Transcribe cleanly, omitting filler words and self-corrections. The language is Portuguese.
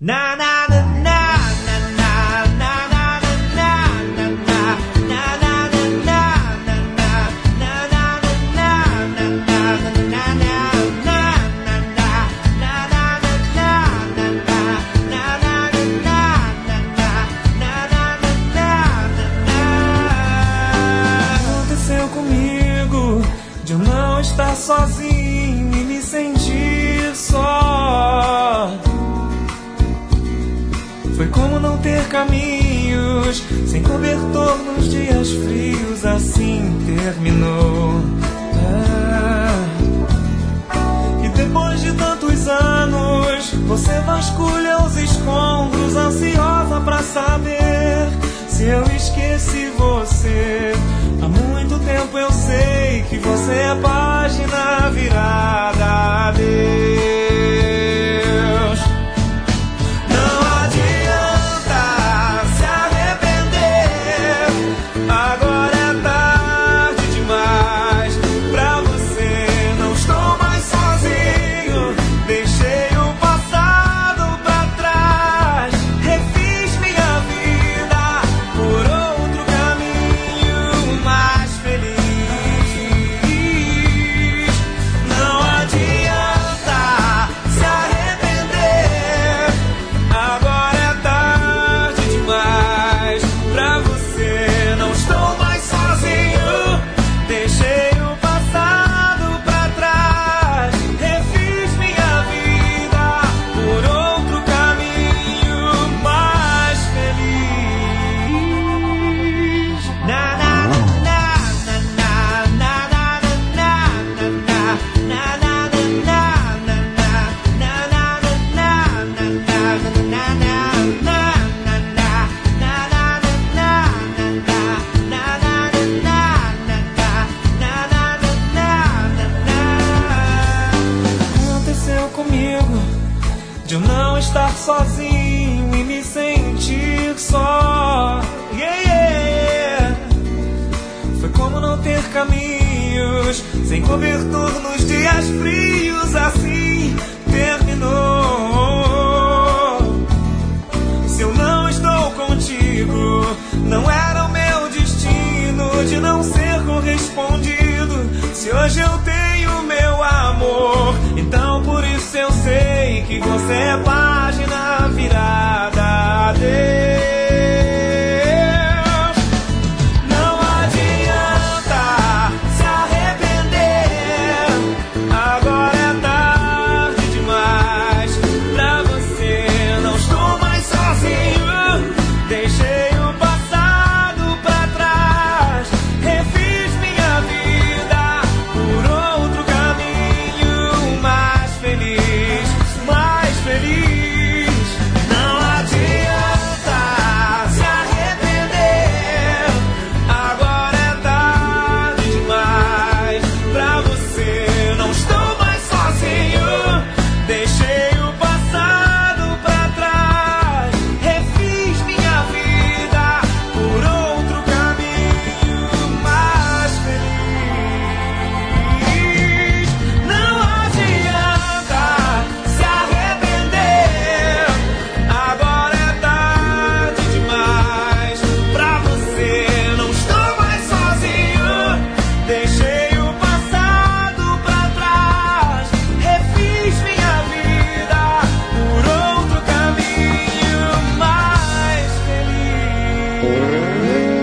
Na na na na na na na na na na Aconteceu comigo de eu não estar sozinho e me sentir só. Foi como não ter caminhos, sem cobertor nos dias frios, assim terminou. E depois de tantos anos, você vasculha os escombros, ansiosa pra saber se eu esqueci você. Há muito tempo eu sei que você é página virada. Adeus. De eu não estar sozinho e me sentir só. Foi como não ter caminhos, sem cobertor nos dias frios, assim terminou. Se eu não estou contigo, não era o meu destino de não ser correspondido. Se hoje eu tenho meu amor, então por isso eu sei que você é página virada. Adeus. Não adianta se arrepender, agora é tarde demais pra você. Não estou mais sozinho, deixei o passado pra trás, refiz minha vida por outro caminho mais feliz, mais feliz. Não adianta se arrepender, agora é tarde demais pra você. Não estou mais sozinho, deixei o passado pra trás, refiz minha vida por outro caminho mais feliz. Não adianta se arrepender, agora é tarde demais pra você. Não estou mais sozinho, deixei o passado pra trás, refiz minha vida por outro caminho mais feliz.